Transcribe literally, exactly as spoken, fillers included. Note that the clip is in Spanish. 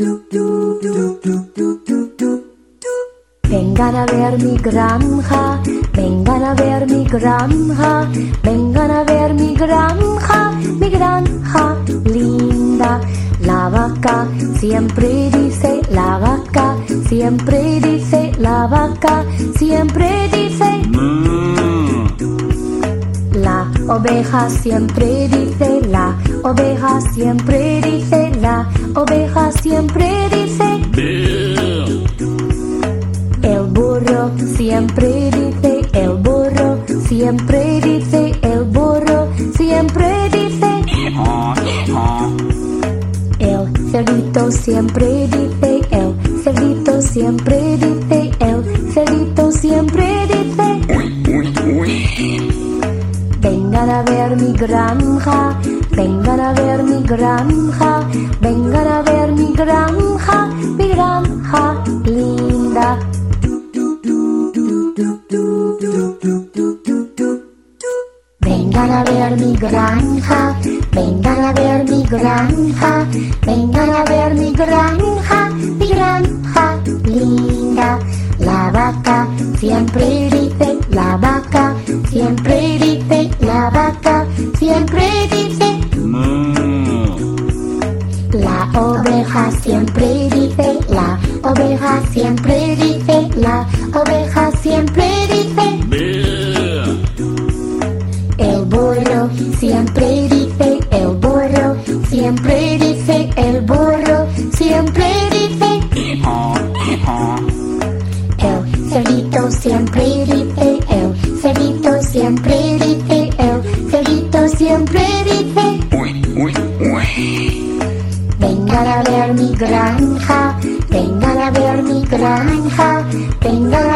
Vengan a ver mi granja, vengan a ver mi granja, vengan a ver mi granja, mi granja linda. La vaca siempre dice, la vaca siempre dice, la vaca siempre dice. La oveja siempre dice, la oveja siempre dice, la oveja siempre dice. El burro siempre dice, el burro siempre dice, el burro siempre dice. El cerdito siempre dice, el cerdito siempre dice, el cerdito siempre dice. Vengan a ver mi granja, vengan a ver mi granja, vengan a ver mi granja, mi granja linda. Vengan a ver mi granja, vengan a ver mi granja, vengan a ver mi granja, mi granja linda. La vaca siempre dice, la vaca siempre dice, la vaca siempre dice. La oveja siempre dice, la oveja siempre dice, la oveja siempre dice. El burro siempre dice, el burro siempre dice, el burro siempre dice. El cerdito siempre dice, el cerdito siempre dice, el cerdito siempre dice. Vengan a ver mi granja, vengan a ver mi granja, vengan